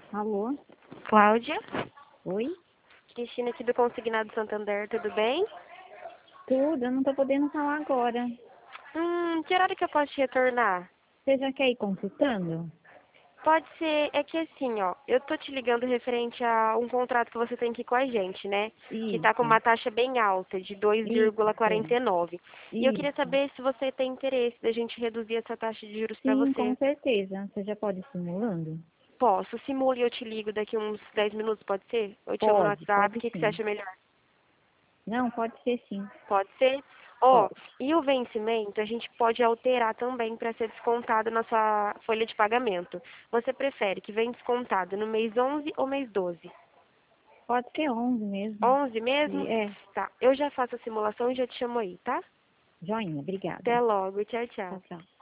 Alô? Cláudia, Oi? Cristina aqui do Consignado Santander, tudo bem? Tudo, eu não tô podendo falar agora. Que horário que eu posso te retornar? Você já quer ir consultando? Pode ser, é que assim, ó, eu tô te ligando referente a um contrato que você tem aqui com a gente, né? Que tá com Isso, uma taxa bem alta, de isso, 2,49. E eu queria isso. saber se você tem interesse da gente reduzir essa taxa de juros para Sim, com você. certeza. Você já pode ir simulando? Posso, simule e eu te ligo daqui uns 10 minutos, pode ser? Eu te chamo no WhatsApp, o Pode que que você sim. acha melhor? Não, pode ser sim. Pode ser? Ó, Pode. e o vencimento a gente pode alterar também para ser descontado na sua folha de pagamento. Você prefere que venha descontado no mês 11 ou mês 12? Pode ser 11 mesmo. 11 mesmo? É, Tá, eu já faço a simulação e já te chamo aí, tá? joinha, obrigada. Até logo, tchau, tchau. Tchau, tchau.